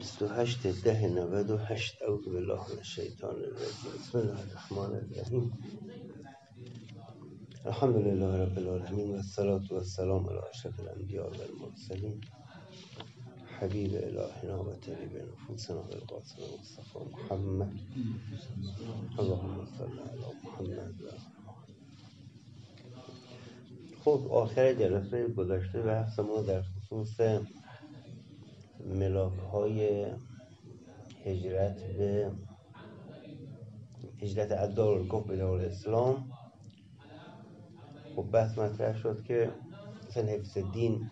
28/10/98 اعوذ بالله من الشیطان الرجیم بسم الله الرحمن الرحیم الحمد لله رب العالمین و الصلاة و السلام علی اشرف الانبیاء و المرسلین حبیب الهنا و طبیب نفوسنا بالقاسم مصطفى محمد اللهم صل علی محمد. خب آخر جلسه گذشته بحث ما در خصوص ملاک‌های هجرت از دارالکفر به دارالاسلام. خب بحث مطرح شد که مثلا حفظ دین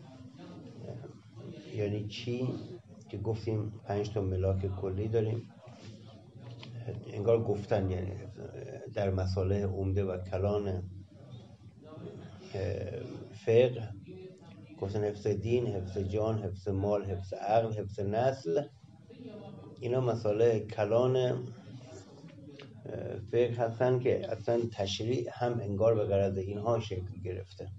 یعنی چی، که گفتیم 5 تا ملاک کلی داریم، انگار گفتن یعنی در مصالح عمده و کلان فقه گفتن حفظ دین، حفظ جان، حفظ مال، حفظ عقل، حفظ نسل، اینا مصالح کلان فقه هستن که اصلا تشریع هم انگار به غرض اینها شکل گرفته.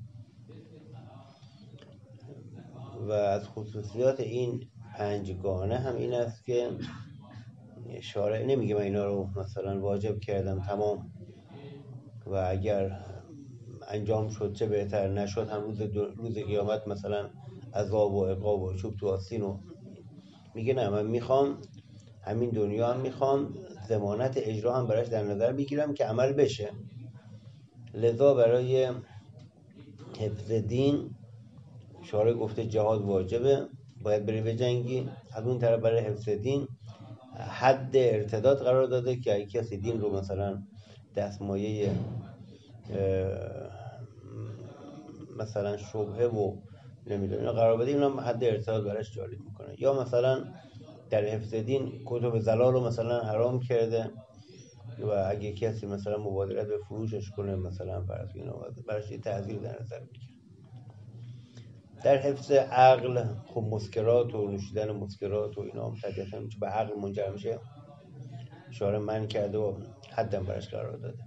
و از خصوصیات این 5 گانه هم این است که شارع نمیگه من اینا رو مثلا واجب کردم تمام و اگر انجام شد چه بهتر، نشد هم روز قیامت مثلا عذاب و عقاب و چوب تو آستین. و میگه نه، من میخوام همین دنیا هم میخوام ضمانت اجرا هم براش در نظر میگیرم که عمل بشه. لذا برای حفظ دین شارع گفته جهاد واجبه، باید بری بجنگی. از اون طرف برای حفظ دین حد ارتداد قرار داده که اگه کسی دین رو مثلا دستمایه مثلا شبهه و نمیدونم قرار بده، اینا حد ارتداد براش جاری میکنه. یا مثلا در حفظ دین کتب زلال رو مثلا حرام کرده و اگه کسی مثلا مبادرت به فروشش کنه مثلا فرض اینا براش تعزیر در نظر میگیره. در حفظ عقل خب مسکرات و نوشیدن مسکرات و اینا طبیعتاً به عقل منجر میشه، شارع منع کرده و حدم براش قرار داده.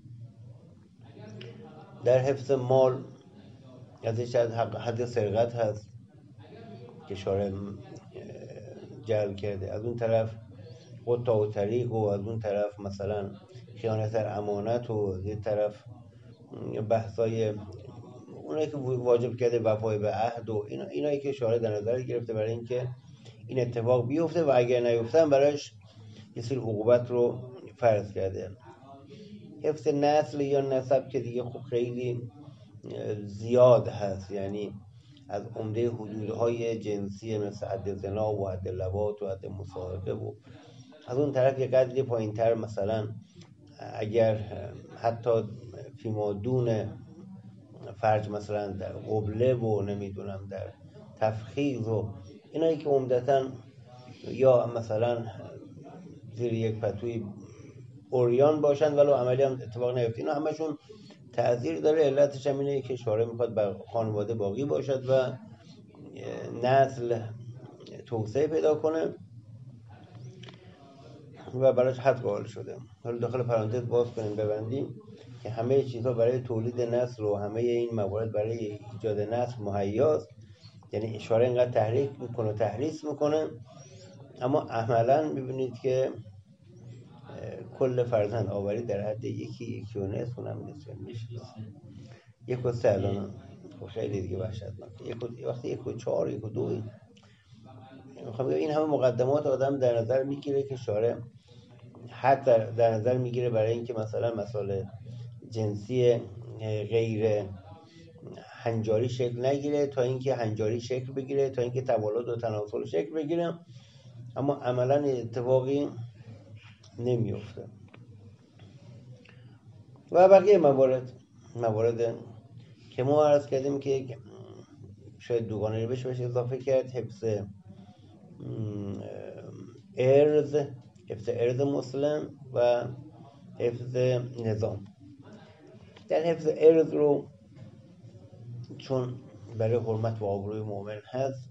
در حفظ مال ازش حد سرقت هست که شارع جلب کرده. از اون طرف قطع و طریق و از اون طرف مثلا خیانت در امانت و از این طرف بحثای اونایی که واجب کرده وفای به عهد و اینایی که شارع در نظر گرفته برای اینکه این اتفاق بیفته و اگر نیفتن براش یه سری عقوبت رو فرض کرده. حفظ نسل یا نسب که دیگه خب خیلی زیاد هست، یعنی از عمده حدودهای جنسی مثل حد زنا و حد لواط و حد مصاحبه و از اون طرف یه قدری پایین تر مثلا اگر حتی فیما دون فرج مثلا در قبله و نمیدونم در تفخیذ و اینایی که عمدتاً یا مثلا زیر یک پتوی اوریان باشن ولو عملی هم اتفاق نیفته، اینا همشون تعذیر داره. علتش هم اینه که شارع میخواد بر خانواده باقی باشد و نسل توسعه پیدا کنه و براش حد قائل شده. حالا داخل پرانتز باز کنیم ببندیم که همه چیزها برای تولید نسل و همه این موارد برای ایجاد نسل مهیاست. یعنی شارع اینقدر تحریک میکنه و تحریص میکنه، اما عملا میبینید که کل فرزند آوری در حد یکی و نصف اونم نصف میشه 1.3 الان. خیلی دیگه وحشتناکه. وقتی 1.4 1.2 میخوام بگم این همه مقدمات آدم در نظر میگیره که شارع حد در نظر میگیره برای اینکه مثلا مسائل جنسی غیر هنجاری شکل نگیره تا اینکه هنجاری شکل بگیره، تا اینکه تولد و تناسل شکل بگیره، اما عملا اتفاقی نمیفته. و بقیه موارد که ما عرض کردیم که شاید دوگانه رو بشه اضافه کرد: حفظ ارز مسلم و حفظ نظام. در حفظ ارز رو چون برای حرمت و آبروی مؤمن هست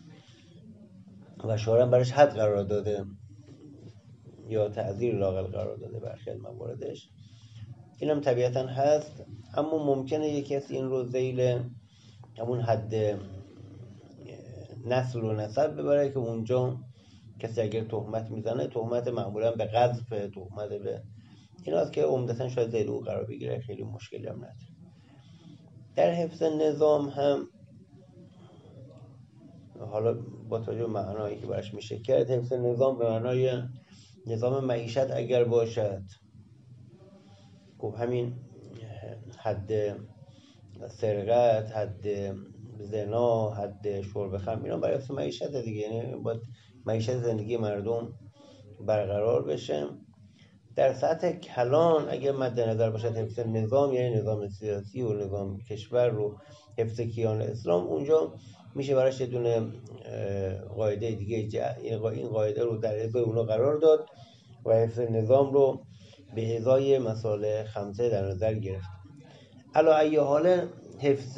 و شارع برش حد قرار داده یا تعذیر لااقل قرار داده برخی از مواردش، اینم طبیعتا هست، اما ممکنه یک کسی این رو ذیل همون حد نسل و نسب ببره که اونجا کسی اگر تهمت میزنه تهمت معمولا به قذف، تهمت به ایناست که عمدتا شاید زیر او قرار بگیره، خیلی مشکلی هم نداره. در حفظ نظام هم حالا با توجه به معنایی که براش میشه کرد، حفظ نظام به معنای نظام معیشت اگر باشد، خب همین حد سرقت، حد زنا، حد شرب خمر، اینا برای حفظ معیشت دیگه، یعنی باید معیشت زندگی مردم برقرار بشه. در سطح کلان اگر مد نظر باشد حفظ نظام، یعنی نظام سیاسی و نظام کشور رو حفظ کیان اسلام، اونجا میشه براش یه دونه قاعده دیگه این قاعده رو در ازای اونا قرار داد و حفظ نظام رو به ازای مصالح خمسه در نظر گرفت. علا ای حال حفظ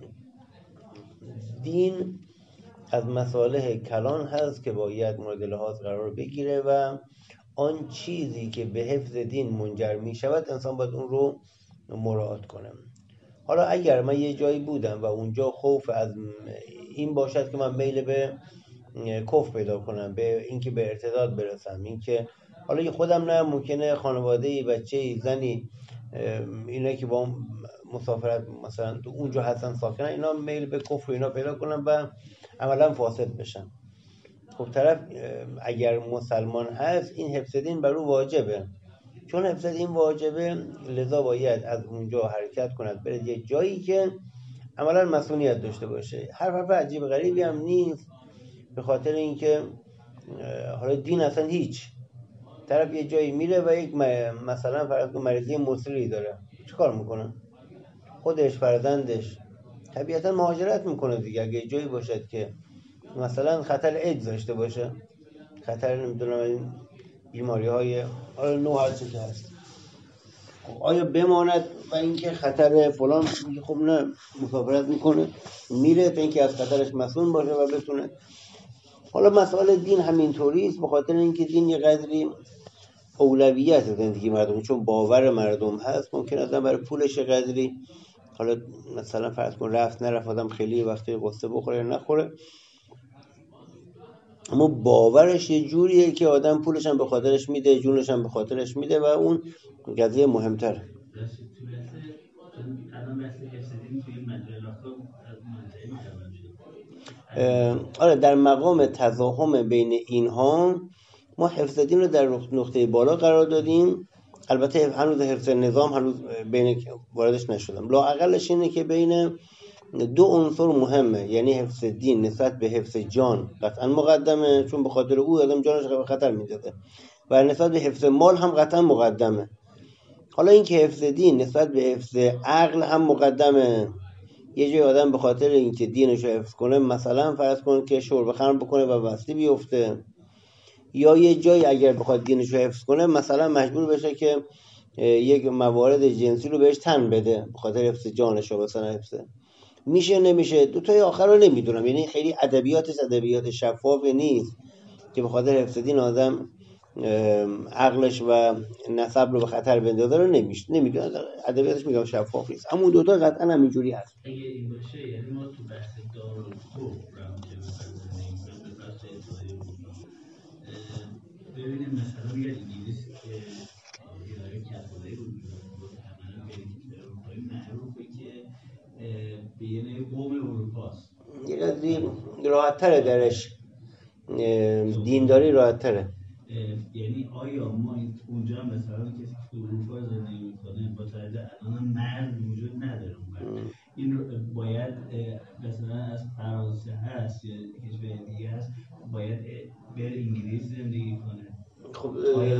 دین از مصالح کلان هست که باید مورد لحاظ قرار بگیره و آن چیزی که به حفظ دین منجر می شود انسان باید اون رو مراعات کنه. حالا اگر من یه جایی بودم و اونجا خوف از این باشد که من میل به کفر پیدا کنم، به اینکه به ارتداد برسم، اینکه حالا خودم نه، ممکنه خانواده‌ای، بچه‌ای، زنی، اینا که با مسافرت مثلا تو اونجا هستن ساکنن، اینا میل به کفر اینا پیدا کنن و عملا فاسد بشن. خب طرف اگر مسلمان هست این حفظ دین بر او واجبه، چون حفظ دین واجبه لذا باید از اونجا حرکت کند بره یه جایی که عملا مسئولیت داشته باشه. حرف عجیب غریبی هم نیست، به خاطر اینکه حالا دین اصلا هیچ، طرف یه جایی میره و یک مثلا فرض کن مریضی مسری داره، چیکار میکنه؟ خودش، فرزندش طبیعتا مهاجرت میکنه دیگه. اگه جایی باشد که مثلا خطر ایدز داشته باشه، خطر نمیدونم این بیماری های حالا نوع هر چی که هست، آیا بماند و اینکه خطر فلان، خب نه، مسافرت میکنه میره تا اینکه از خطرش مسئول باشه و بتونه. حالا مسائل دین همینطوری است، به خاطر اینکه دین یه قدری اولویت زندگی مردم، چون باور مردم هست. ممکن است برای پولش یه قدری، حالا مثلا فرض کن رفت نرفت آدم خیلی وقتی قصه بخوره یا نخوره، اما باورش یه جوریه که آدم پولش هم به خاطرش میده، جونش هم به خاطرش میده و اون قضیه مهمتره. آره، در مقام تضاهم بین اینها ما حفظ دین رو در نقطه بالا قرار دادیم. البته هنوز حفظ نظام هنوز بین واردش نشدم. لااقلش اینه که بین دو عنصر مهمه، یعنی حفظ دین نسبت به حفظ جان قطعا مقدمه، چون به خاطر او آدم جانش به خطر میندازه، و نسبت به حفظ مال هم قطعا مقدمه. حالا این که حفظ دین نسبت به حفظ عقل هم مقدمه. یه جای آدم به خاطر اینکه دینش رو حفظ کنه، مثلا فرض کن که شرب خمر بکنه و مستی بیفته، یا یه جایی اگر بخواد دینش رو حفظ کنه مثلا مجبور بشه که یک موارد جنسی رو بهش تن بده به خاطر حفظ جانش رو مثلا حفظه. میشه نمیشه، دوتای آخر رو نمیدونم، یعنی خیلی ادبیات شفاف نیست که به خاطر حفظ دین آدم عقلش و نسب رو به خطر بندازه، رو نمیدونم، ادبیاتش میگم شفاف نیست، اما دوتا قطعا همینجوری هست. اگه این باشه یعنی ما تو بحث دارالکفر هم که ببینیم مثلا میگه انگلیس اداره کتولی رو عملا به اروپایی معروفه که به یه نوع قوم اروپاست، یه قدری راحت تره درش، دینداری راحت تره. یعنی آیا ما اونجا مثلا کسی که اروپا زندگی میکنه با توجه الان مرد وجود نداره، این رو باید مثلا از فرانسه هست یا کشور دیگه هست باید به انگلیس زندگی کنه؟ خب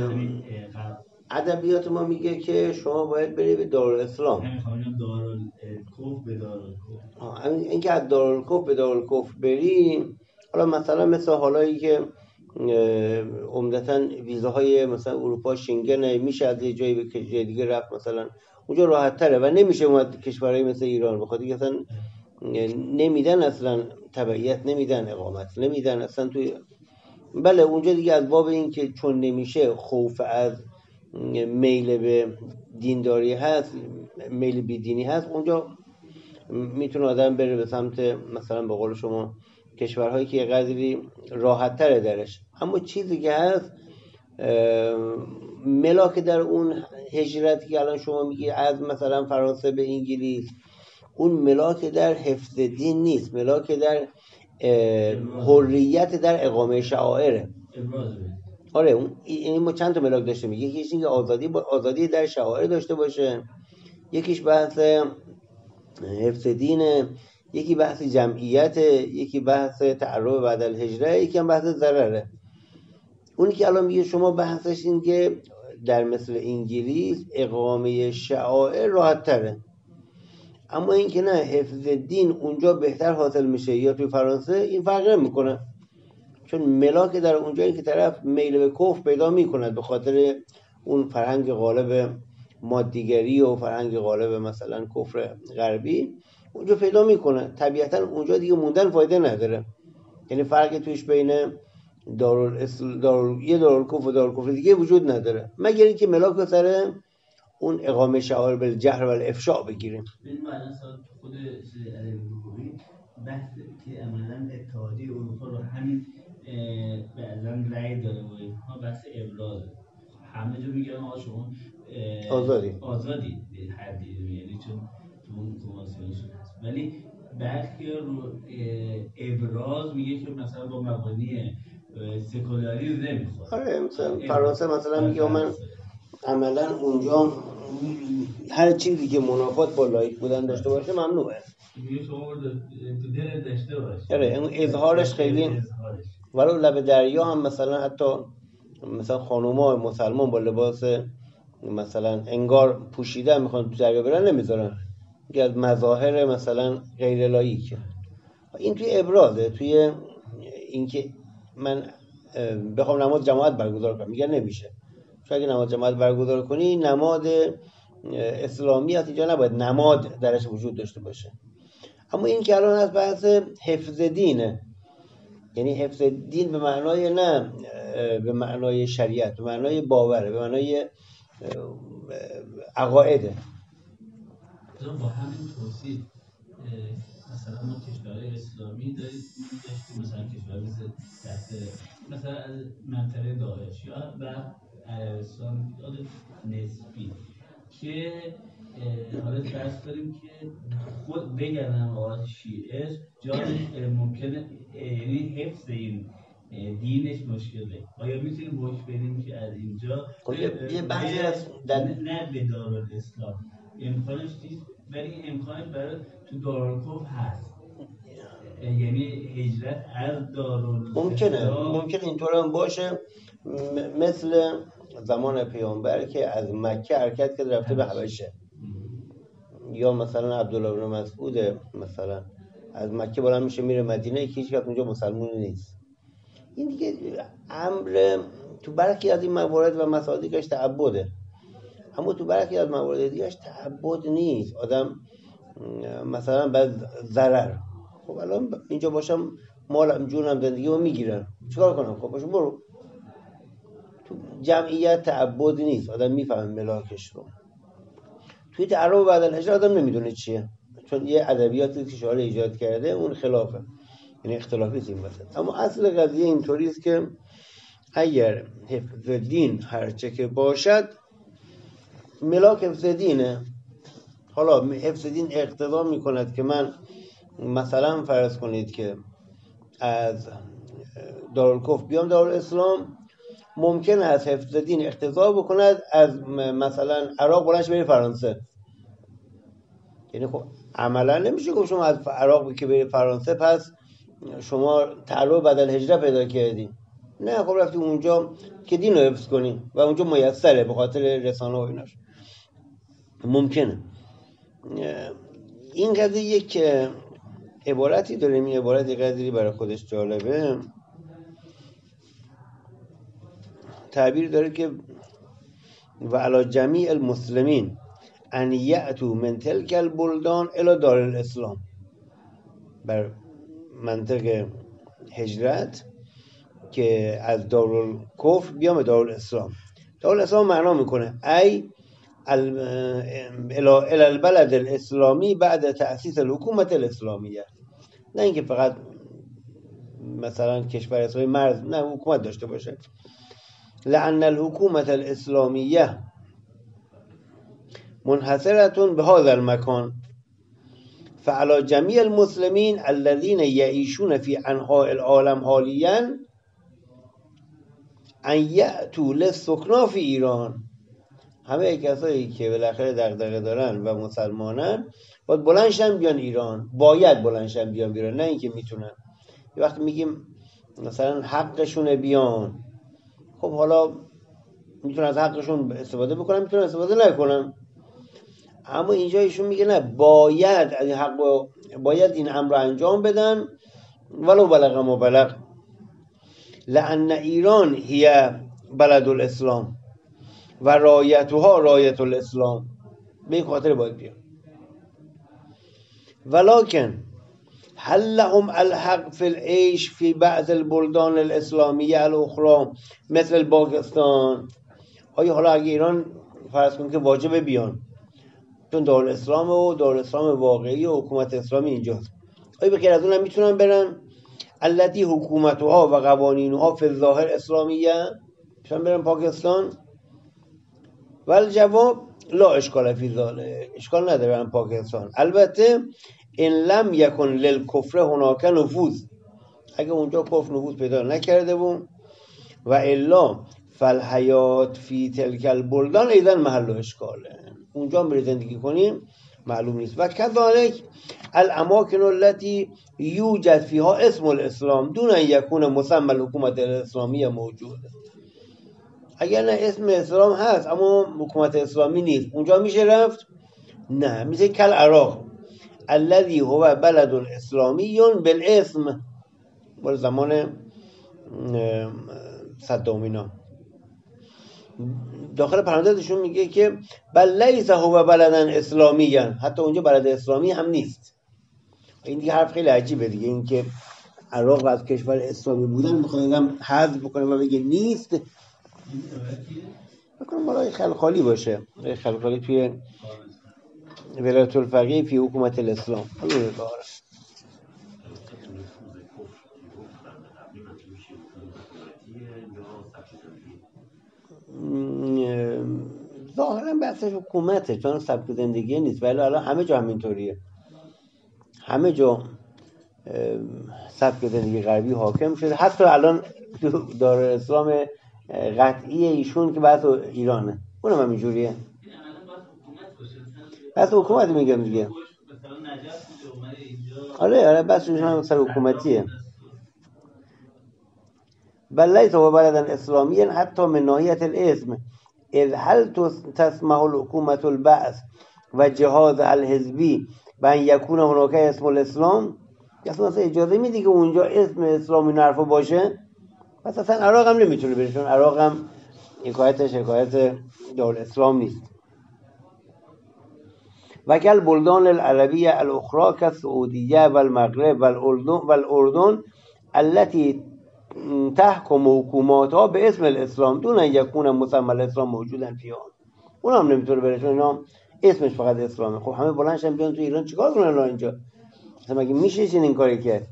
ادبیات ما میگه که شما باید بری به دارالاسلام. نمیخوام دارالکفر به دارالکفر، اینکه از دارالکفر به دارالکفر بری، حالا مثلا مثل حالایی که عمدتاً ویزاهای مثلا اروپا شنگن، میشه از یه جایی به جای دیگه رفت، مثلا اونجا راحت تره و نمیشه اومد کشورهای مثل ایران، بخاطر که اصلا نمیدن، اصلا تبعیت نمیدن، اقامت نمیدن اصلا توی. بله اونجا دیگه از باب این که چون نمیشه، خوف از میل به دینداری هست، میل بی دینی هست، اونجا میتونه آدم بره به سمت مثلا به قول شما کشورهایی که قدری راحت تره درش. اما چیزی که هست ملاک در اون هجرت که الان شما میگی از مثلا فرانسه به انگلیس، اون ملاک در حفظ دین نیست، ملاک در حریت در اقامه شعائره. آره این ما چند تا ملاک داشته میگه، یکیش این که آزادی در شعائر داشته باشه، یکیش بحث حفظ دینه، یکی بحث جمعیت، یکی بحث تعرب بعد الهجره، یکی هم بحث ضرره. اونی که الان میگه شما بحثش این که در مثل انگلیس اقامه شعائر راحت تره، اما این که نه حفظ دین اونجا بهتر حاصل میشه یا توی فرانسه، این فرق نمیکنه، چون ملاک در اونجا این که طرف میل به کفر پیدا میکند به خاطر اون فرهنگ غالب مادیگری و فرهنگ غالب مثلا کفر غربی اونجا پیدا میکنه. طبیعتا اونجا دیگه موندن فایده نداره، یعنی فرقی توش بین یه دارالکفر و دارالکفر دیگه وجود نداره، مگر اینکه ملاک سر اون اقامه شعائر بالجهر و الافشاء بگیریم. این مثلا خود ادبی بحث که عملاً اتحادیه اروپا رو همین بعضاً رأی داره و اینها بحث ابراز، همه جا میگن آقا شما آزادی هر دینی، یعنی چون تو اون کنوانسیونشون هست، ولی برخی رو ابراز میگه که مثلا با مبانی سکولاریسم نمیخواد. آره مثلا فرانسه مثلا میگه من عملا اونجا هر چیزی که منافات با لایک بودن داشته باشه ممنوعه. میگه شما تو دل داشته باشه. آره اون اظهارش خیلی ولو لب دریا هم مثلا حتی مثلا خانوما مسلمان با لباس مثلا انگار پوشیده میخوان تو دریا برن نمیذارن، که از مظاهر مثلا غیر لایکه. این توی ابرازه، توی اینکه من بخوام نماز جماعت برگزار کنم میگن نمیشه، چون اگه نماز جماعت برگزار کنی نماد اسلامی هست، اینجا نباید نماد درش وجود داشته باشه. اما این که الان از بحث حفظ دینه، یعنی حفظ دین به معنای نه به معنای شریعت، به معنای باوره، به معنای عقایده. با همین توصیف مثلا ما کشورهای اسلامی داریم مثلا کشورهای مثلا از منطقه داعش یا و عربستان نسبی که حالا فرض کنیم که خود بگن آقا شیعه جای ممکنه یعنی حفظ این دینش مشکله، آیا میتونیم حکم بدیم که از اینجا یه بحثی از نه به دارالاسلام امکانش نیست، ولی امکانش برای تو دارالکفر هست، یعنی هجرت از دارالاسلام ممکنه اینطور هم باشه، مثل زمان پیامبر که از مکه حرکت کرد رفته به حبشه، یا مثلا عبدالله بن مسعود مثلا از مکه بالا میشه میره مدینه که هیچ کس اونجا مسلمانی نیست. این دیگه امر تو برخی از این موارد و مصادیقش تعبده، اما تو برخی از موارد دیگهش تعبد نیست. آدم مثلا بعد ضرر، خب الان اینجا باشم مالم جونم زندگیمو میگیرن چیکار کنم؟ خب باشم برو. تو جمعیت تعبد نیست، آدم میفهمه ملاکش رو. توی تعرب بعد الهجره آدم نمیدونه چیه، چون یه ادبیاتی که شعار ایجاد کرده اون خلافه، یعنی اختلافی است این وسط. اما اصل قضیه اینطوری است که اگر حفظ دین هرچه که باشد ملاک حفظ دینه. حالا حفظ دین اقتضا میکند که من مثلا فرض کنید که از دارالکفر بیام دارالاسلام، ممکن است حفظ دین اقتضا بکند از مثلا عراق بلنش بری فرانسه. یعنی خب عملا نمیشه که شما از عراق که بری فرانسه پس شما تعرب بعد الهجره پیدا کردی. نه، خب رفتی اونجا که دین رو حفظ کنی و اونجا میسره به خاطر رسانه و ایناش. ممکنه. این قضیه یک عبارتی داریم، این عبارتی قدری برای خودش جالبه، تعبیر داره که و علی جمیع المسلمین ان یأتوا من تلک البلدان الی دار الاسلام، بر منطق هجرت که از دارالکفر بیام به دارالاسلام. دارالاسلام معنا میکنه ای الى البلد الاسلامی بعد تأسیس الحکومت الاسلامیه، نه اینکه فقط مثلا کشور اسلامی مرز نه حکومت داشته باشه. لأن الحکومت الاسلامیه منحصرة بهذا المكان فعلى جميع المسلمين الذين يعيشون في أنحاء العالم حاليا ان یأتوا للسکنا فی ایران. همه کسایی که بالاخره دغدغه دارن و مسلمانن باید بلندشن بیان ایران، باید بلندشن بیان ایران، نه اینکه میتونن. یه وقتی میگیم مثلا حقشونه بیان، خب حالا میتونن از حقشون استفاده بکنن، میتونن استفاده نکنن، اما اینجا ایشون میگه نه، باید از این حق باید این امر رو انجام بدن ولو بلغ ما بلغ. لأن ایران هی بلد الاسلام و رایتها رایت الاسلام، به این خاطر باید بیان. ولكن هل لهم الحق في العيش في بعض البلدان الاسلامیه الاخرى مثل پاکستان؟ آیا حالا اگه ایران فرض کن که واجب بیان، چون دارالاسلام و دارالاسلام واقعی و حکومت اسلامی اینجاست، آیا بغیر از اون هم میتونن برن؟ التي حکومتها و قوانینها فی الظاهر اسلامیه، میتونن برن پاکستان؟ والجواب لا اشکال فی ذلک، اشکال نداره برن پاکستان. البته ان لم یکن للکفر هناك نفوذ، اگه اونجا کفر نفوذ پیدا نکرده بود، و الا فالحیات فی تلک البلدان ایضا محل اشکاله، اونجا هم بری زندگی کنیم معلوم نیست. و کذالک الاماکن التي یوجد فیها اسم الاسلام دون ان یکون مسمى الحکومت الاسلامی موجود. اگر نه اسم اسلام هست اما حکومت اسلامی نیست، اونجا میشه رفت؟ نه. مثل کل عراق الذي هو بلد اسلامی بالاسم، بر زمان صدام اینا. داخل پرانتزشون میگه که بل لیس هو بلدن اسلامی، حتی اونجا بلد اسلامی هم نیست. این دیگه حرف خیلی عجیبه دیگه، این که عراق از کشور اسلامی بودن میخوادم حذف بکنه و بگه نیست. بکنم بالای خلخالی باشه، خلخالی توی ولایت الفقیه فی حکومت الاسلام. ظاهرا بحثش حکومته، چون سبک زندگی نیست، ولی الان همه جا همینطوریه، همه جا سبک زندگی غربی حاکم شده. حتی الان دارالاسلام قطعی ایشون که بحث ایرانه، اونم همینجوریه، بحث حکومت میگم دیگه. آره بحث ایشون سر حکومتیه. بل لیس هو بلدن اسلامی حتی من ناحیت الاسم، اذ هل تسمح الحکومت البعث و جهاز الحزبی و ان یکون هناك اسم الاسلام؟ اصلا اجازه میدی که اونجا اسم اسلامی نرفا باشه؟ پس اصلا عراق هم نمیتونه بره، چون عراق هم حکایت دارالاسلام نیست. و کل بلدان العربیه الاخرى كالسعودیه و المغرب و الاردن التي تحکم حکوماتها به اسم الاسلام دون ان یکون مسمى الاسلام موجودا فیها. اون هم نمیتونه بره، چون اینا اسمش فقط اسلامه. خب همه بلندشن بیان تو ایران چیکار کنن اینجا؟ مثلا مگه میشه این کاری کرد؟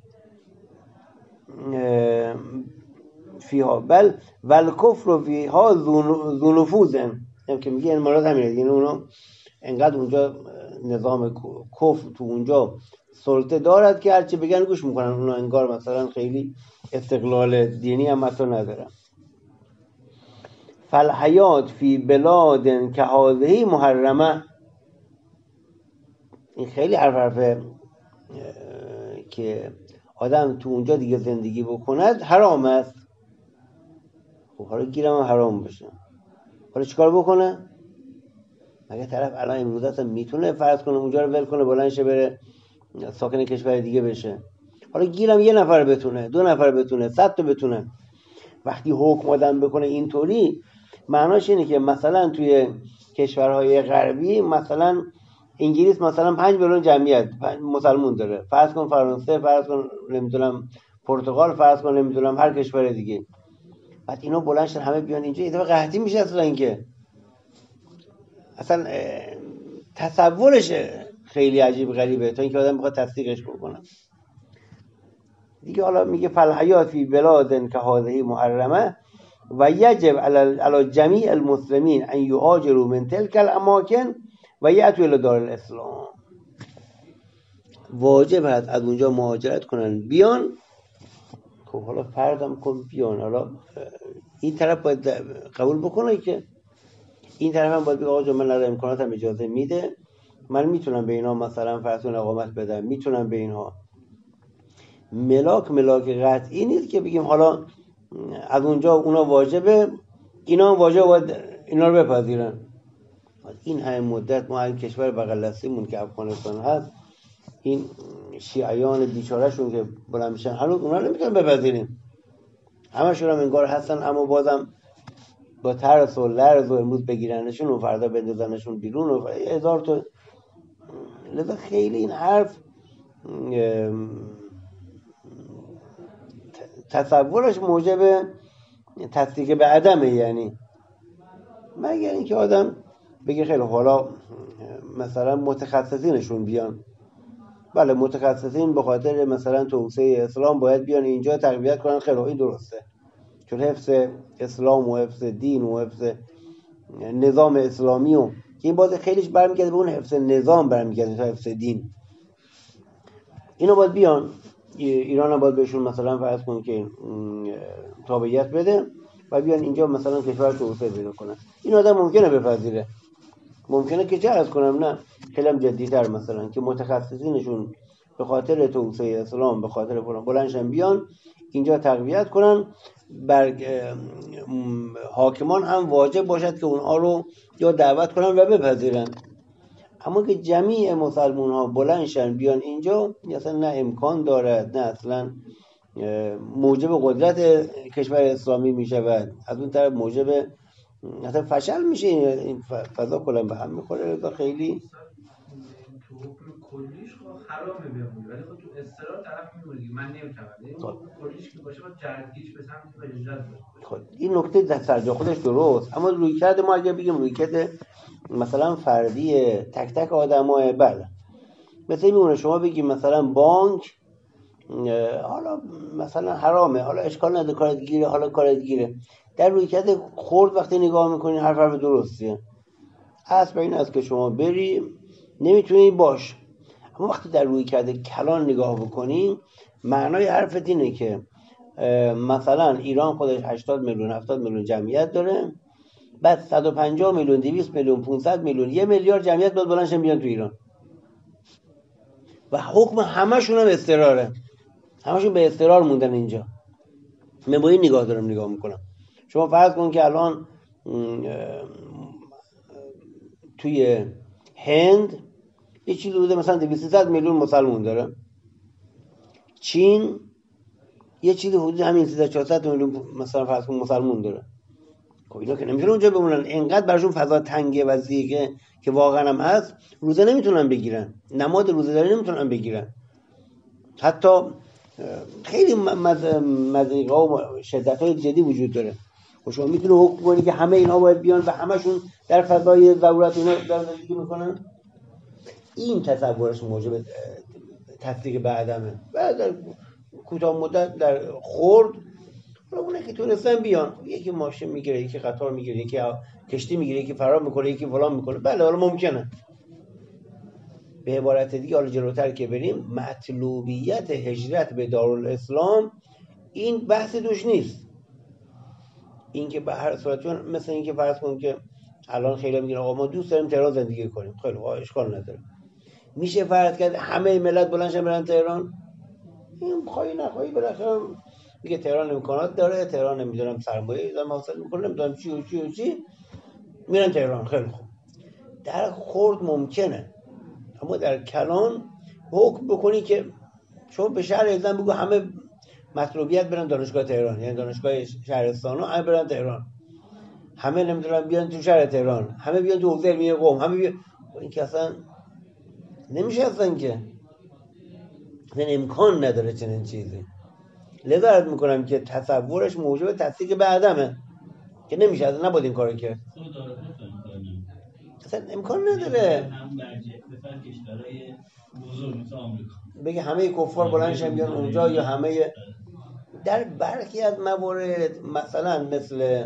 فیها بل والکفر فیها ذو نفوذ، هم که میگه این مراد همینه دیگه، اونا انقدر اونجا نظام کفر تو اونجا سلطه دارد که هرچی بگن گوش میکنن. اونا انگار مثلا خیلی استقلال دینی هم حتی ندارن. فالحیات فی بلاد که هذه محرمه، این خیلی حرفه که آدم تو اونجا دیگه زندگی بکند حرام است. خب حالا گیرم هم حرام بشه، حالا چیکار بکنه؟ مگه طرف الان امروز اصلا میتونه فرض کنه اونجا رو ول کنه بلند شه بره ساکن کشور دیگه بشه؟ حالا گیرم یه نفر بتونه، 2 نفر بتونه، 100 تا بتونه. وقتی حکم آدم بکنه اینطوری، معناش اینه که مثلا توی کشورهای غربی، مثلا انگلیس مثلا 5 میلیون جمعیت مسلمان داره، فرض کن فرانسه، فرض کن نمیدونم پرتغال، فرض کن نمیدونم هر کشور دیگه. بعد اینا بلند شدن همه بیان اینجا، این دفعه قحطی میشه. اصلا اینکه اصلا تصورش خیلی عجیب غریبه تا اینکه آدم بخواد تصدیقش بکنه. دیگه حالا میگه فالحیات فی بلاد که هذه محرمه و یجب علی جمیع المسلمین ان یهاجروا من تلک الاماکن و یأتوا الی دار الاسلام. واجب هست از اونجا مهاجرت کنن بیان. خب حالا فردم کن بیان، حالا این طرف باید قبول بکنه که این طرف هم باید بگه آقا من ندارم، امکاناتم اجازه میده، من میتونم به اینا مثلا فرضون اقامت بدم، میتونم به اینها. ملاک قطعی نیست که بگیم حالا از اونجا اونا واجبه، اینا هم واجب باید اینا رو بپذیرن. این همه مدت ما این کشور بغل دستیمون که افغانستان هست، این شیعیان بیچارهشون که بلند میشن هنوز اونا نمیتونن بپذیریم، همشون هم انگار هستن اما بازم با ترس و لرز و امروز بگیرنشون و فردا بندازنشون بیرون و هزار تا. لذا خیلی این حرف تصورش موجب تصدیق به عدمه، یعنی مگر اینکه آدم بگه خیلی حالا مثلا متخصصینشون بیان. بله متخصصین به خاطر مثلا توسعه اسلام باید بیان اینجا تقویت کنن، خیلی این درسته، چون حفظ اسلام و حفظ دین و حفظ نظام اسلامی و این باز خیلیش برمیگرده به اون حفظ نظام، برمیگرده تا حفظ دین. اینو باید بیان، ایران هم باید بهشون مثلا فرض کن که تابعیت بده و بیان اینجا مثلا کشور توسعه پیدا کنن. این آدم ممکنه بپذیره، ممکنه که چه عرض کنم، نه خیلی هم جدی‌تر مثلا که متخصصینشون به خاطر توسعه اسلام به خاطر فلان بلندشن بیان اینجا تقویت کنن، بر حاکمان هم واجب باشد که اونها رو یا دعوت کنن و بپذیرن. اما که جمیع مسلمان ها بلندشن بیان اینجا اصلا نه امکان دارد، نه اصلا موجب قدرت کشور اسلامی می شود، از اون طرف موجب اصلا فشل میشه، این فضا کلا به هم میخوره. رضا خیلی تو کلیش حرامه بمونه، ولی خب تو استقرار طرف میگه من نمیتونم کلیش که باشه با جردگیش به سمت وجدت باشه. خب این نکته در سرجا خودش درست، اما رویکرد ما اگه بگیم رویکرد مثلا فردی تک تک آدمای بله، مثل میمونه شما بگیم مثلا بانک حالا مثلا حرامه، حالا اشکال نداره کارت گیره، حالا کارت گیره. در رویکرد خرد وقتی نگاه میکنین حرف درستیه، اصل این است که شما بری نمیتونی باش. اما وقتی در رویکرد کلان نگاه بکنین معنای حرفت اینه که مثلا ایران خودش 80 میلیون 70 میلیون جمعیت داره، بعد 150 میلیون 200 میلیون 500 میلیون 1 میلیارد جمعیت باید بلندشن بیان تو ایران و حکم همشون هم استقراره، همشون به استقرار موندن اینجا. من با این نگاه دارم نگاه میکنم. شما فرض کن که الان توی هند یه چیزی بوده مثلا 200 میلیون مسلمان داره، چین یه چیزی حدود همین 300 میلیون مثلا فرض کن مسلمان داره. خب اینا که نمیتونن اونجا بمونن، اینقدر براشون فضا تنگه و ضیقه که واقعا هم هست، روزه نمیتونن بگیرن، نماد روزه داری نمیتونن بگیرن. حتی خیلی مضیقه و شدت‌های جدی وجود داره. خب شما میتونه حکم کنی که همه اینها باید بیان و همشون در فضای ضرورت اینا در زندگی میکنن؟ این تصورش موجب تصدیق به عدمه. بعد در کوتاه مدت در خرد اونه که تونستن بیان، یکی ماشین میگیره، یکی قطار میگیره، یکی کشتی میگیره، یکی فرار میکنه، یکی فلان میکنه، بله حالا ممکنه. به عبارت دیگه حالا جلوتر که بریم، مطلوبیت هجرت به دارالاسلام این بحث دوش نیست. این که به هر صورت مثلا این که فرض کن که الان خیلی میگن آقا ما دوست داریم تهران زندگی کنیم، خیلی اشکال نداره، میشه فرض کرد همه ملت بلندشن برن تهران؟ این خواهی نخواهی بالاخره میگه تهران امکانات داره، تهران نمیدونم سرمایه دارم حاصل میکنه، نمیدونم چی و چی و چی، میرن تهران. خیلی خوب، در خرد ممکنه، اما در کلان حکم بکنی که شما به شهر ازن بگو همه مطلوبیت برن دانشگاه تهران، یعنی دانشگاه شهرستان همه برن تهران، همه نمیدونم بیان تو شهر تهران، همه بیان تو حوزه علمیه قم، همه بیان. این که اصلا نمیشه، اصلا که اصلا امکان نداره چنین چیزی. لذا عرض میکنم که تصورش موجب تصدیق به عدمه که نمیشه، اصلا نباید این کارو کرد، اصلا امکان نداره. هم برجه بفر کشورهای بزرگ مثل آمریکا بگه همه کفار بلندشن بیان اونجا یا همه. در برخی از موارد مثلا مثل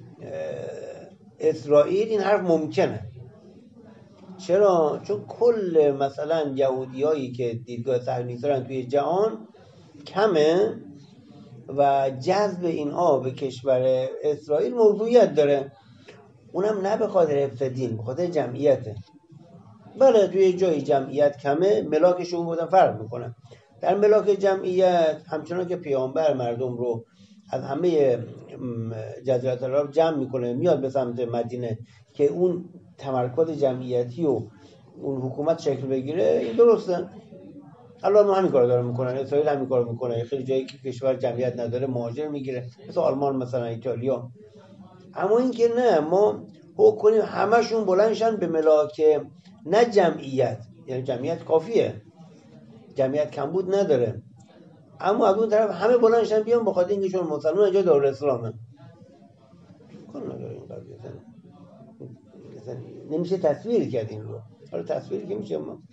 اسرائیل این حرف ممکنه. چرا؟ چون کل مثلا یهودیایی که دیدگاه صهیونیستی دارن توی جهان کمه و جذب اینها به کشور اسرائیل موضوعیت داره، اونم نه به خاطر حفظ دین، به خاطر جمعیته. بله توی جایی جمعیت کمه ملاکشون بودن فرق میکنه. در ملاک جمعیت همچنان که پیامبر مردم رو از همه جزیره العرب جمع میکنه میاد به سمت مدینه که اون تمرکز جمعیتی و اون حکومت شکل بگیره، این درسته. الان ما همین کار داره میکنن، اسرائیل همین کار میکنه، خیلی جایی که کشور جمعیت نداره مهاجر میگیره، مثل آلمان مثلا ایتالیا. اما این که نه، ما حکم کنیم همشون بلندشن به ملاک نه جمعیت، یعنی جمعیت کافیه، جمعیت کمبود نداره، اما از اون طرف همه بلندشن بیان بخاطر اینکه چون مسلمان اینجا دارالاسلامه. کن نداره این قضیه، نمیشه تصویر کرد این رو. حالا تصویر که میشه ما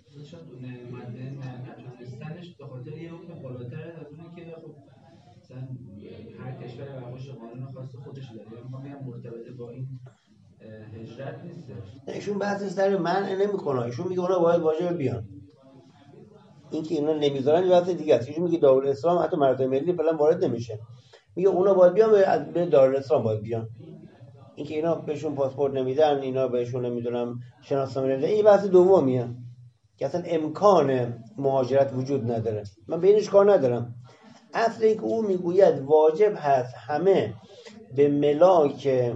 نتونستنش به خاطر یه حکم بالاتر از اونه که خب مثلا هر کشور به‌واسه قانون خاص خودش داره. ما میگم مرتبط با این هجرت نیست. ایشون بحثش سر منع نمیکنه، ایشون میگه اونا باید واجب بیان. این که اینا نمیذارن یه بحث دیگه است. ایشون میگه دارالاسلام حتی مراتب ملی فعلا وارد نمیشه، میگه اونا باید بیان به دارالاسلام باید بیان. این که اینا بهشون پاسپورت نمیدن، اینا بهشون نمیدونم شناسنامه نمیدن، این بحث دومیه که اصلا امکان مهاجرت وجود نداره. من به اینش کار ندارم. اصلی که او میگوید واجب هست همه به ملاک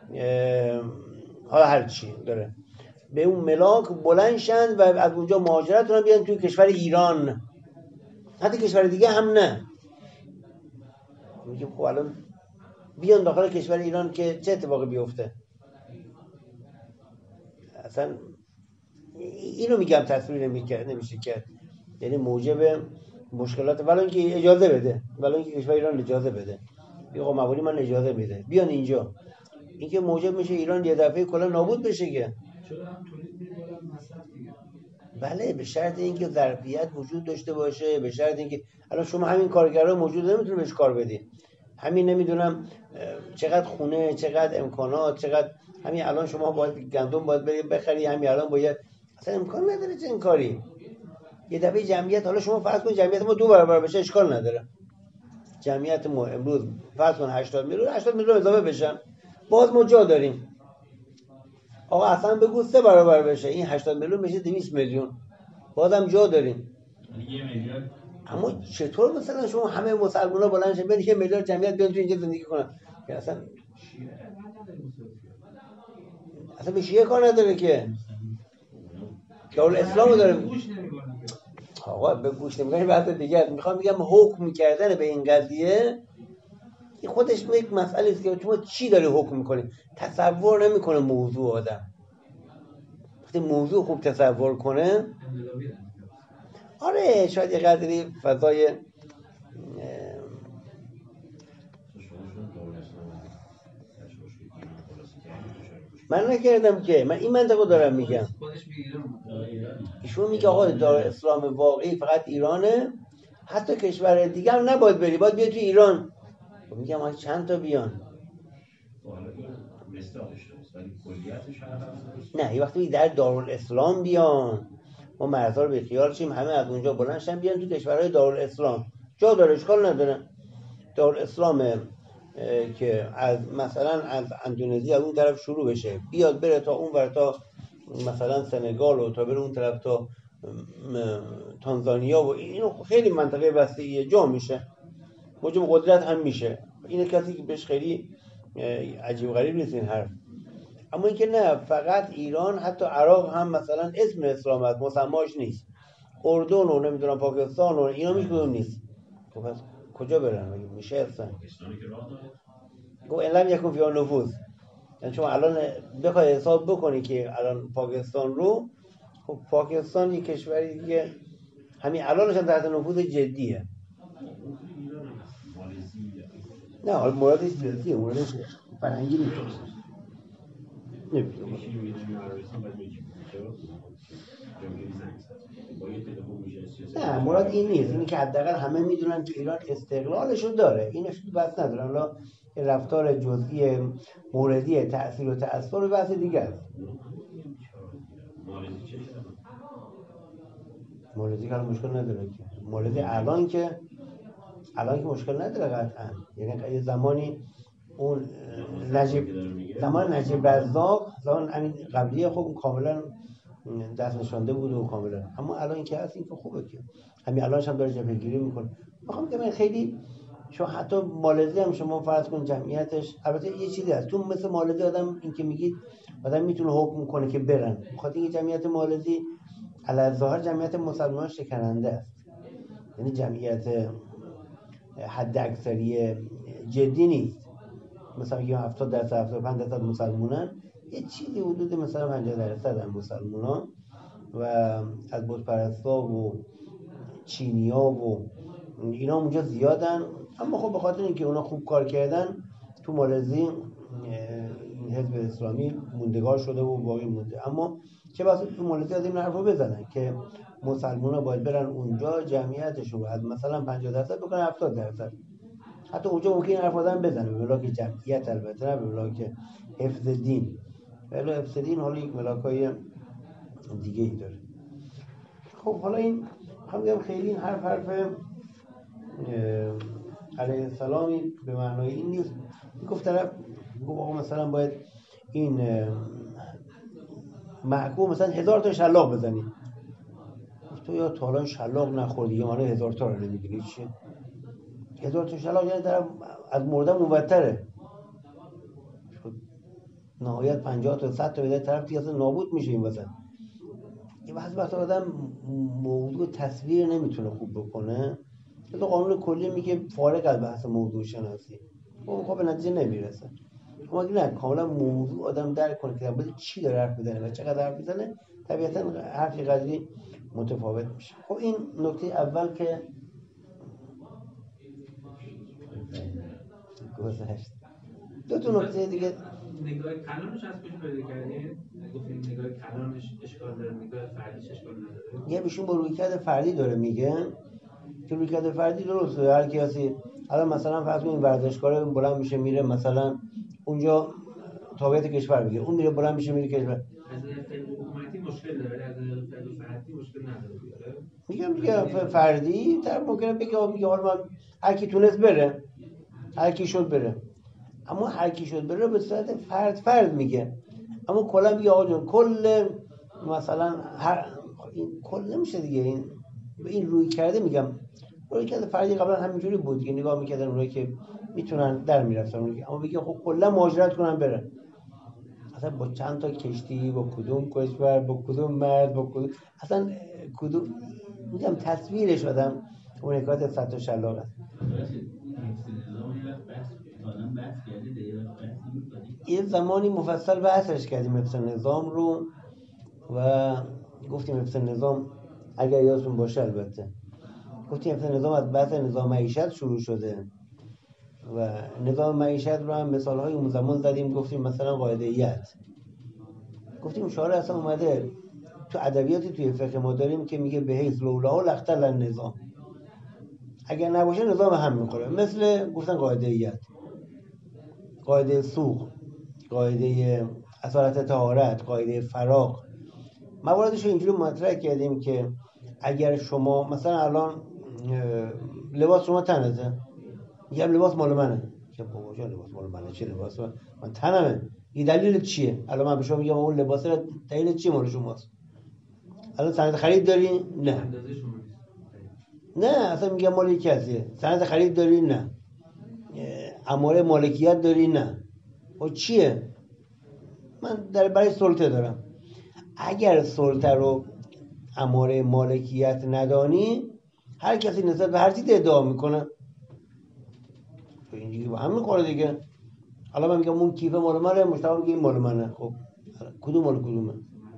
حالا هر چی داره به اون ملاک بلندشن و از اونجا مهاجرت کنن بیان توی کشور ایران، حتی کشور دیگه هم نه. میگیم خب الان بیان داخل کشور ایران که چه اتفاقی بیفته؟ اصلا اینو میگم تصویر نمیشه کرد، یعنی موجب مشکلات. ولی اینکه اجازه بده، ولی اینکه کشور ایران اجازه بده، بگه موالی من اجازه میده بیان اینجا، اینکه موجب میشه ایران یه دفعه کلا نابود بشه که چرا هم تولید می‌کنن مصرف دیگه. بله به شرط اینکه ظرفیت وجود داشته باشه، به شرط اینکه الان شما همین کارگرا موجود نمیتونه بهش کار بدی، همین نمیدونم چقدر خونه، چقدر امکانات، چقدر همین الان شما باید گندم باید بری بخری، همین الان باید، اصلا امکان نداره چه این کاری. یه دفعه جمعیت، حالا شما فرض کن جمعیت ما 2 برابر بشه اشکال نداره، جمعیت ما امروز فرض کن 80 میلیون اضافه بشن، باز ما جا داریم. آقا اصلا بگو 3 برابر بشه، این 80 میلیون میشه 200 میلیون، بازم جا داریم. 1 میلیارد. اما چطور مثلا شما همه مسلمان‌ها بلند شن بیان 1 میلیارد جمعیت بیان تو اینجا زندگی کنن؟ که اصلا به شیعه کار نداره که، دارالاسلام داره. آقا به گوش نمی‌کنی بحث دیگه. میخوام بگم حکم کردن به این قضیه این خودش یک مسئله است که شما چی داری حکم می‌کنی، تصور نمی‌کنه موضوع آدم. وقتی موضوع خوب تصور کنه، آره شاید یه قدری فضای من نکردم که، من این منطقه دارم میگم. ایشون میگه آقا دارالاسلام واقعی فقط ایرانه، حتی کشور دیگه هم نباید بری، باید بیاد تو ایران. میگم آقا چند تا بیان؟ نه یه وقتی در دارالاسلام بیان ما مرزا رو به خیال شیم، همه از اونجا بلندشن بیان تو کشورهای دارالاسلام، جا داره اشکال نداره. دارالاسلام که از مثلا از اندونزی از اون طرف شروع بشه بیاد بره تا اون ور، تا مثلا سنگال و تا بره اون طرف تا تانزانیا و اینو خیلی منطقه وسیعی جا میشه، موجب قدرت هم میشه. اینه کسی که بهش خیلی عجیب غریب نیست این حرف. اما اینکه نه فقط ایران، حتی عراق هم مثلا اسم اسلام هست مسماش نیست، اردن و نمیدونم پاکستان و اینا میشه کدوم نیست. خب پس کجا برن؟ میشه اصلا گو علم یکون فیان نفوذ. یعنی شما الان بخوای حساب بکنی که الان پاکستان رو، خب پاکستان یک کشوری دیگه همین الانش هم تحت نفوذ جدیه. نه حالا موردش سیاسیه، موردش فرهنگی نیست. نه مراد این نیست، اینی که حداقل همه میدونن که ایران استقلالشو داره، اینش بس ندارن. حالا رفتار جزئی موردی تأثیر و تأثیر بحث دیگه است. موردی که مشکل نداره که موردی الان که مشکل نداره قطعا. یعنی زمانی اون زمان نجیب رزاق، زمان همین قبلیه، خب کاملا دست نشانده بود و کاملا، اما الان که هست این که خوبه که همین الانش هم داره جبهه‌گیری میکنه. میخوام بگم خیلی شما حتی مالزی هم شما فرض کن جمعیتش، البته یه چیزی هست تو مثل مالزی آدم این که میگید آدم میتونه حکم کنه که برن، بخاطر اینکه جمعیت مالزی علی ظاهر جمعیت مسلمان شکننده است، یعنی جمعیت حد اکثری جدی نیست. مثلا میگیم 70% 75% مسلمانن، یه چیزی حدود مثلا 50% هم مسلمانان و از بت پرستا و چینیا و اینا اونجا زیادن. اما خب به خاطر اینکه اونا خوب کار کردن تو مالزی حزب اسلامی موندگار شده و باقی مونده. اما چه بسا تو مالزی از این حرفو بزنن که مسلمان‌ها باید برن اونجا جمعیتشون از مثلا 50% بکنن 70%. حتی اونجا ممکن حرف آدم بزنه به ملاک جمعیت، البته نه به ملاک حفظ دین. ولی حفظ دین حالا یک ملاکای دیگه ای داره. خب حالا این میگم خیلی این حرف علیه السلامی به معنای این نیست. گفت طرف گفت آقا مثلا باید این محکوم مثلا 1000 تا شلاق بزنی. تو یا تا الان شلاق نخوردی یا معنی 1000 تا رو نمیدونی چیه؟ 1000 تا شلاق یعنی طرف از مردن مبتره. نهایت 50 تا 100 تا بده طرف دیگه اصلا نابود میشه این وسط. یه وقت آدم موضوع تصویر نمیتونه خوب بکنه. تو قانون کلی میگه فارغ از بحث موضوع شناسی اون خب به نتیجه نمیرسه. اما اگه نه کاملا موضوع آدم درک کنه که باید چی داره حرف بزنه و چقدر حرف بزنه، طبیعتا حرفی قضیه متفاوت میشه. خب این نکته اول که گذشت. دو تا نکته دیگه. نگاه کلانش از کجا پیدا کردید؟ گفتیم نگاه کلانش اشکال داره، نگاه فردیش اشکال نداره. یه بیشون با رویکرد فردی داره میگن که رویکرد فردی درسته. هر کسی الان مثلا فرض کنید ورزشکار بلند میشه میره مثلا اونجا تابعیت کشور میگیره، اون میره بلند میشه میره کشور. از فعل حکومتی مشکل داره، از فعل فردی مشکل نداره. میگم دیگه فردی طرف ممکنه بگه حالا من هر کی تونست بره، هر کی شد بره. اما هر کی شد بره به صورت فرد میگه. اما کلا میگه آقا جون کل مثلا این کل نمیشه دیگه. این به این روی کرده میگم روی کرده فردی قبلا همینجوری بود دیگه، نگاه میکردن اونایی که میتونن در میرفتن. اما بگه خب کلا مهاجرت کنن برن، اصلا با چند تا کشتی، با کدوم کشور، با کدوم مرد، با کدوم اصلا کدوم میگم تصویرش آدم اون حکایت 100 تا شلاق است. یه زمانی مفصل بحثش کردیم حفظ نظام رو و گفتیم حفظ نظام اگر یادتون باشه البته گفتیم حفظ نظام از بحث نظام معیشت شروع شده و نظام معیشت رو هم مثالهای اون زمان زدیم. گفتیم مثلا قاعده‌ایت، گفتیم شارع اصلا اومده تو ادبیاتی توی فقه ما داریم که میگه به حیث لولا لاختل النظام، اگر نباشه نظام هم میخوره. مثل گفتن قاعده‌ایت، قاعده سوق، قاعده اصالت طهارت، قاعده فراغ، مواردش رو اینجوری مطرح کردیم که اگر شما مثلا الان لباس شما تنته، میگم لباس مال منه، میگم بابا جان لباس مال منه، چه لباس من تنمه، این دلیل چیه؟ الان من به شما میگم اون لباس رو دلیل چیه مال شماست؟ الان سند خرید داری؟ نه. نه اصلا میگم مال کسیه. سند خرید داری؟ نه. اماره مالکیت داری؟ نه. و چیه؟ من برای سلطه دارم. اگر سلطه رو اماره مالکیت ندانی، هر کسی نسبت به هر چیزی ادعا میکنه. تو اینجوری با هم میخوره دیگه. حالا من میگم اون کیف مال منه، مشتاق میگه این مال منه. خب کدوم مال کدومه؟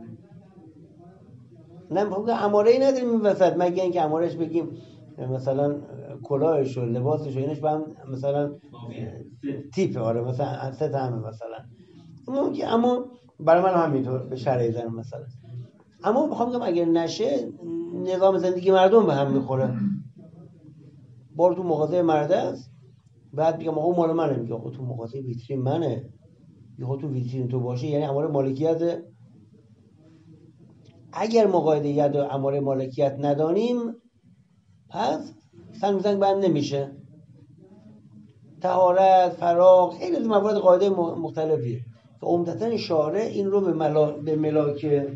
نه میگم اماره ای نداریم این وسط، مگه اینکه امارهش بگیم مثلا کلاهش و لباسش و اینش با هم مثلا تیپه. آره مثلا سه همه مثلا. اما برای من همینطور به شرعی زن مثلا اما میخوام بگم اگر نشه نظام زندگی مردم به هم میخوره. بار تو مغازه مرد است، بعد میگم آقا مال منه، میگه آقا تو مغازه ویترین منه، یهو تو ویترین تو باشه یعنی اماره مالکیت. اگر ما قاعده ید و اماره مالکیت ندانیم پس سنگ زنگ بند نمیشه. طهارت، فراغ، خیلی از موارد قاعده مختلفیه که عمدتاً شارع این رو به ملاک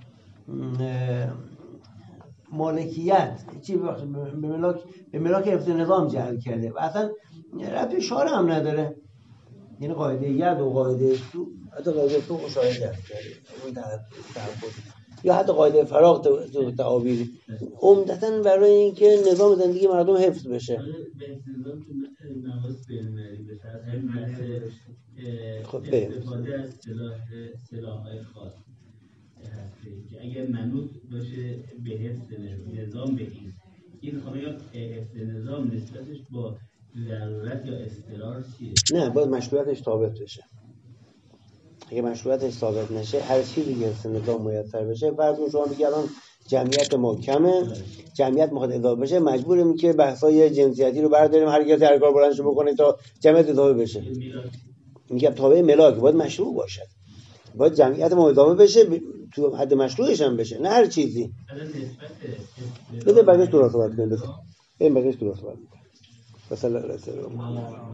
مالکیت به ملاک حفظ نظام جعل کرده و اصلا ربطی شارع هم نداره. یعنی قاعده ید و قاعده سو، حتی قاعده سو شارع جعل کرده یا حتی قاعده فراغ تو تعابیری عمدتاً برای اینکه نظام زندگی مردم حفظ بشه. به نظام تو نواس بین‌المللی به طرز استفاده از سلاح‌های خاص هستی که اگر منوط باشه به حفظ نظام به این خواهی حفظ نظام نسبتش با ضرورت یا اضطرار چیه؟ نه، باید مشروعیتش ثابت بشه. اگه مشروعیتش ثابت نشه هر چیزی که حفظ نظام میسر بشه، فرض کن شما میگی الان جمعیت ما کمه، جمعیت میخواد اضافه بشه، مجبوریم که بحثای جنسیتی رو برداریم، هر کسی هر کار بلندش بکنه تا جمعیت اضافه بشه. میگم تابع ملاک باید مشروع باشد، باید جمعیت ما اضافه بشه تو حد مشروعش هم بشه، نه هر چیزی. بده بقیش درست صحبت کنیم. بده بقیش درست صحبت کنیم.